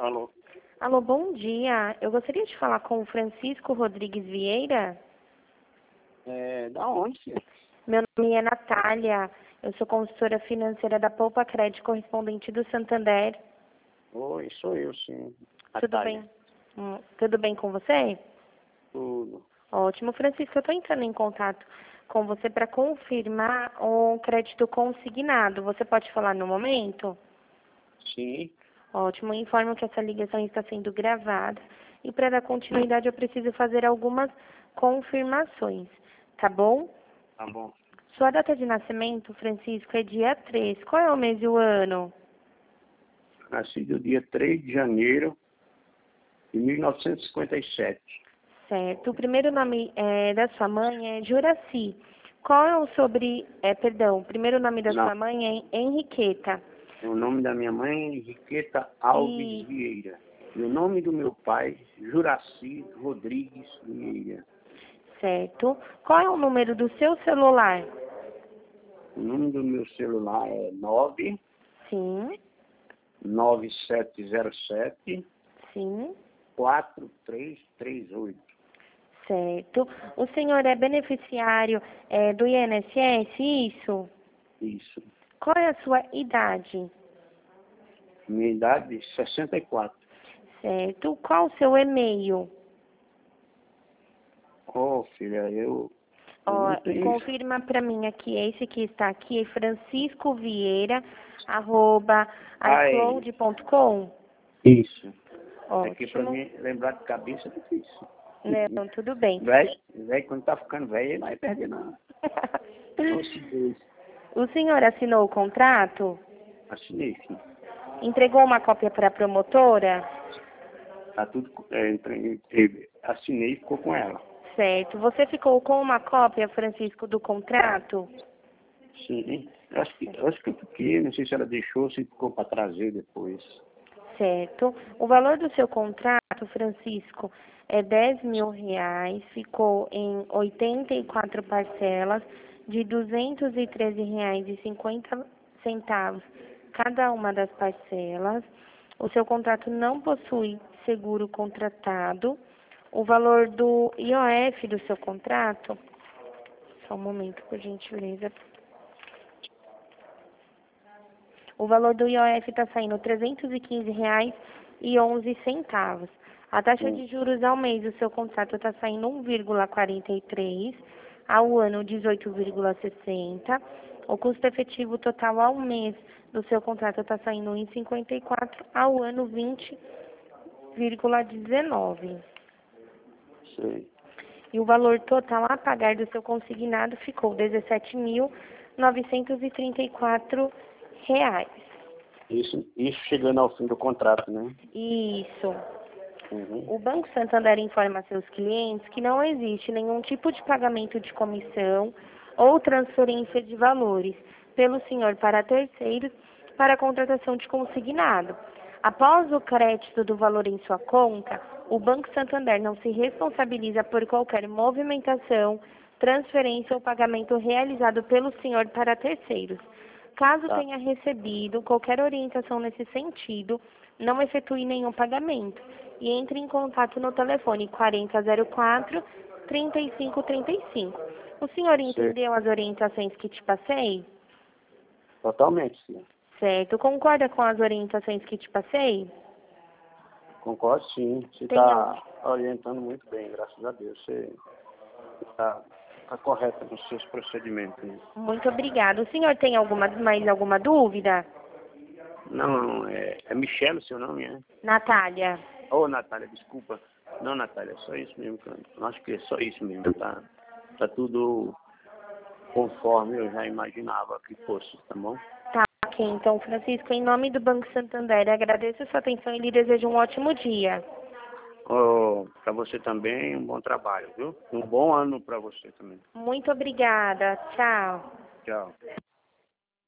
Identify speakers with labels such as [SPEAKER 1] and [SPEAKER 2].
[SPEAKER 1] Alô?
[SPEAKER 2] Alô, bom dia. Eu gostaria de falar com o Francisco Rodrigues Vieira.
[SPEAKER 1] Da onde, filha?
[SPEAKER 2] Meu nome é Natália. Eu sou consultora financeira da Poupa Crédito, correspondente do Santander.
[SPEAKER 1] Oi, sou eu, sim.
[SPEAKER 2] Tudo
[SPEAKER 1] Natália.
[SPEAKER 2] bem? Tudo bem com você?
[SPEAKER 1] Tudo.
[SPEAKER 2] Ótimo, Francisco. Eu estou entrando em contato com você para confirmar um crédito consignado. Você pode falar no momento?
[SPEAKER 1] Sim.
[SPEAKER 2] Ótimo. Informo que essa ligação está sendo gravada e para dar continuidade eu preciso fazer algumas confirmações, tá bom?
[SPEAKER 1] Tá bom.
[SPEAKER 2] Sua data de nascimento, Francisco, é dia 3. Qual é o mês e o ano?
[SPEAKER 1] Nasci do dia 3 de janeiro de 1957.
[SPEAKER 2] Certo. O primeiro nome da sua mãe é Juraci. Qual é o primeiro nome da
[SPEAKER 1] Não.
[SPEAKER 2] sua mãe é Henriqueta.
[SPEAKER 1] O nome da minha mãe é Henriqueta Alves
[SPEAKER 2] E
[SPEAKER 1] Vieira. E o nome do meu pai, Juraci Rodrigues Vieira.
[SPEAKER 2] certo. Qual é o número do seu celular?
[SPEAKER 1] O nome do meu celular é 9
[SPEAKER 2] Sim,
[SPEAKER 1] 9707
[SPEAKER 2] sim.
[SPEAKER 1] 4338.
[SPEAKER 2] Certo. O senhor é beneficiário do INSS, isso?
[SPEAKER 1] Isso.
[SPEAKER 2] Qual é a sua idade?
[SPEAKER 1] Minha idade, 64.
[SPEAKER 2] Certo. Qual o seu e-mail?
[SPEAKER 1] Ô, filha, eu
[SPEAKER 2] Ó,
[SPEAKER 1] não tenho isso.
[SPEAKER 2] confirma para mim aqui, esse que está aqui,
[SPEAKER 1] É
[SPEAKER 2] franciscovieira@icloud.com.
[SPEAKER 1] isso. É que pra
[SPEAKER 2] Ótimo.
[SPEAKER 1] mim lembrar de cabeça é difícil.
[SPEAKER 2] Não, tudo bem.
[SPEAKER 1] Velho, quando tá ficando velho, ele não vai perder nada. Oxe, Deus.
[SPEAKER 2] O senhor assinou o contrato?
[SPEAKER 1] Assinei, filho.
[SPEAKER 2] Entregou uma cópia para a promotora?
[SPEAKER 1] Tá tudo. Assinei e ficou com ela.
[SPEAKER 2] Certo. Você ficou com uma cópia, Francisco, do contrato?
[SPEAKER 1] Sim. Eu acho que eu fiquei, não sei se ela deixou ou se ficou para trazer depois.
[SPEAKER 2] Certo. O valor do seu contrato, Francisco, é R$ 10.000, ficou em 84 parcelas de R$ 213,50 cada uma das parcelas. O seu contrato não possui seguro contratado. O valor do IOF do seu contrato, só um momento, por gentileza. O valor do IOF está saindo R$ 315,11. A taxa de juros ao mês do seu contrato está saindo 1,43, ao ano 18,60. O custo efetivo total ao mês do seu contrato está saindo 1,54, ao ano 20,19.
[SPEAKER 1] Sei.
[SPEAKER 2] E o valor total a pagar do seu consignado ficou R$ 17.934.
[SPEAKER 1] Isso chegando ao fim do contrato, né?
[SPEAKER 2] Isso.
[SPEAKER 1] Uhum.
[SPEAKER 2] O Banco Santander informa a seus clientes que não existe nenhum tipo de pagamento de comissão ou transferência de valores pelo senhor para terceiros para a contratação de consignado. Após o crédito do valor em sua conta, o Banco Santander não se responsabiliza por qualquer movimentação, transferência ou pagamento realizado pelo senhor para terceiros. Caso
[SPEAKER 1] Tá.
[SPEAKER 2] tenha recebido qualquer orientação nesse sentido, não efetue nenhum pagamento e entre em contato no telefone 4004-3535. O senhor
[SPEAKER 1] Sei.
[SPEAKER 2] entendeu as orientações que te passei?
[SPEAKER 1] Totalmente, sim.
[SPEAKER 2] Certo. Concorda com as orientações que te passei?
[SPEAKER 1] Concordo, sim. Você
[SPEAKER 2] Tem
[SPEAKER 1] está orientando muito bem, graças a Deus. Você está correto nos seus procedimentos. Né?
[SPEAKER 2] Muito obrigada. O senhor tem mais alguma dúvida?
[SPEAKER 1] Não, é Michele o seu nome, é?
[SPEAKER 2] Natália.
[SPEAKER 1] Ô, Natália, desculpa. Não, Natália, é só isso mesmo. Eu acho que é só isso mesmo. Tá tudo conforme eu já imaginava que fosse, tá bom?
[SPEAKER 2] Tá, ok. Então, Francisco, em nome do Banco Santander, agradeço a sua atenção e lhe desejo um ótimo dia.
[SPEAKER 1] Para você também, um bom trabalho, viu? Um bom ano para você também.
[SPEAKER 2] Muito obrigada. Tchau.
[SPEAKER 1] Tchau.